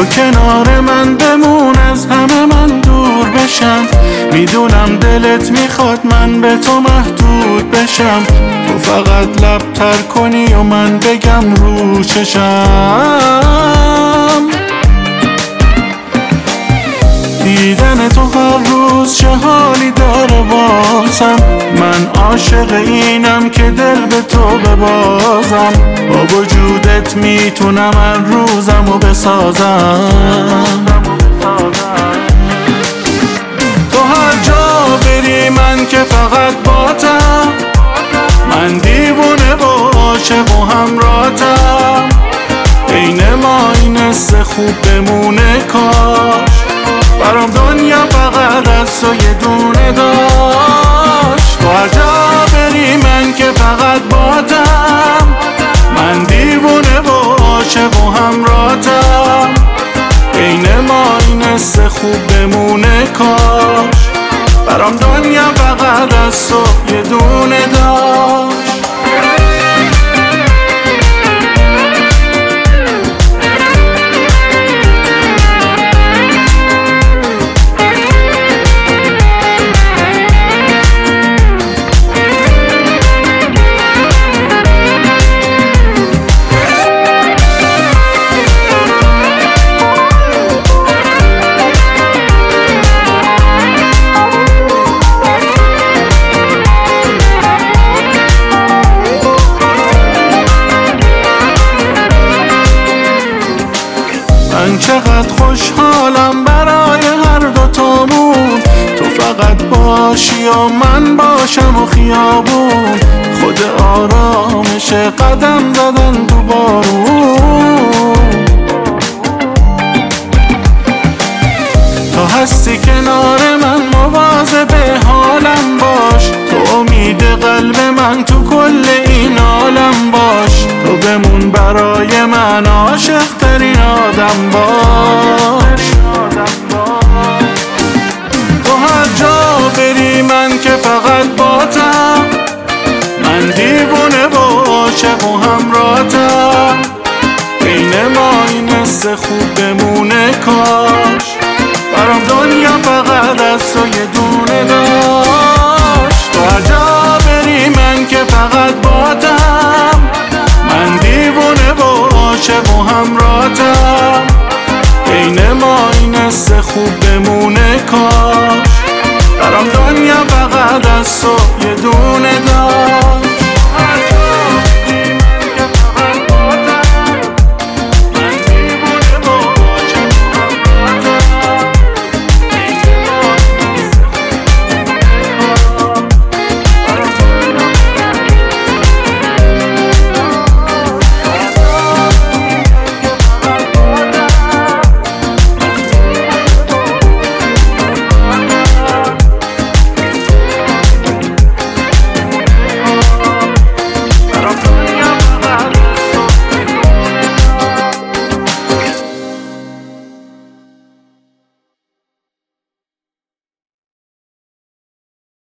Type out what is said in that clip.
تو کنار من بمون، از همه من دور بشم. میدونم دلت میخواد من به تو محدود بشم، تو فقط لب تر کنی و من بگم رو چشم. دیدن تو هر روز چه حالی داره بازم، من عاشق اینم که دل به تو ببازم. با وجودت میتونم هر روزمو بسازم. تو هر جا بری من که فقط باتم، من دیوونه و عاشق و همراهتم. بین ما این حس خوب بمونه کاش، برام دنیا فقط از تو یه دونه داشت. تو هر جا بری من که فقط باتم، من دیوونه و عاشق و همراهتم. بین ما این حس خوب بمونه کاش، برام دنیا فقط از تو یه دونه داشت. من چقدر خوشحالم برای هر دوتامون، تو فقط باشی و من باشم و خیابون. خود آرامش قدم زدن تو بارون. تو هستی کنار من مواظب حالم باش، تو امید قلب من تو کل این عالم باش. تو بمون برای من عاشق ترین آدم باش. تو هر جا بری من که فقط باتم، من دیوونه و عاشق و همراهتم. بین ما این حس خوب بمونه کاش، برام دنیا فقط از تو یه دونه داشت. تو هر جا بری من که فقط باتم، من دیوونه و عاشق و همراهتم. بین ما این حس خوب بمونه کاش، برام دنیا فقط از تو